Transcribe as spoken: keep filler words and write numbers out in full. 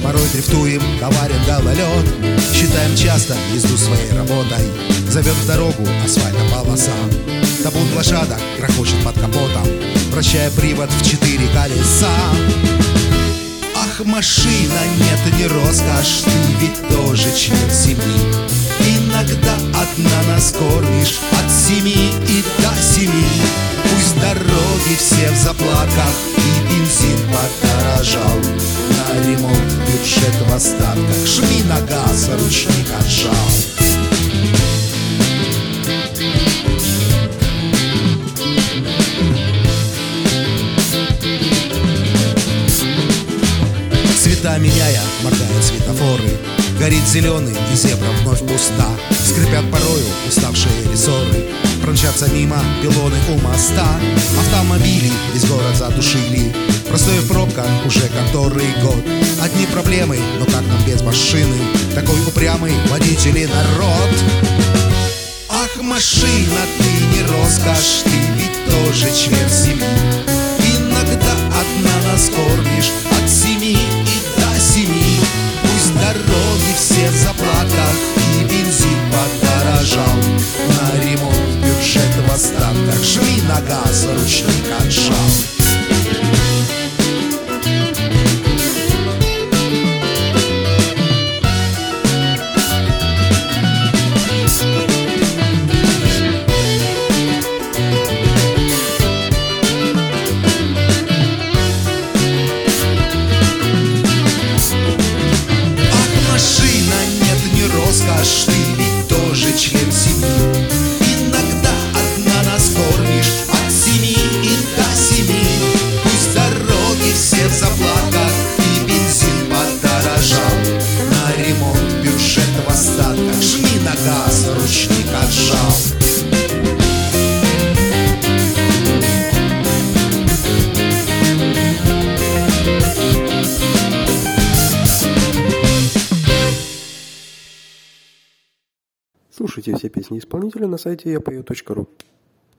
Порой дрифтуем, коварен гололед. Считаем часто езду своей работой. Зовет в дорогу асфальтом полоса. Табун лошадок грохочет под капотом, вращая привод в четыре колеса. Ах, машина, нет, не роскошь, ты ведь тоже член семьи. Иногда одна нас кормишь от семи и до семи. Пусть дороги все в заплатках и бензин подорожал. На ремонт бюджет в остатках, жми на газ, ручник отжал. Цвета меняя, моргают светофоры. Горит зеленый, и зебра вновь пуста. Скрипят порою уставшие рессоры. Промчатся мимо пилоны у моста. Автомобили весь город задушили. Простой в пробках уже который год. Одни проблемы, но как нам без машины? Такой упрямый водитель и народ. Ах, машина, ты не роскошь, ты ведь тоже член семьи. Иногда одна нас кормишь от семи и до семи. Пусть дороги все в заплатах и бензин подорожал. На ремонт бюджет в остатках, жми на газ, ручник отжал. Роскошь, ты ведь тоже член семьи. Иногда одна нас кормишь от семи и до семи. Пусть дороги все в заплатах и бензин подорожал. На ремонт бюджет в остатках, жми на газ, ручник отжал. Слушайте все песни исполнителя на сайте я пою точка ру.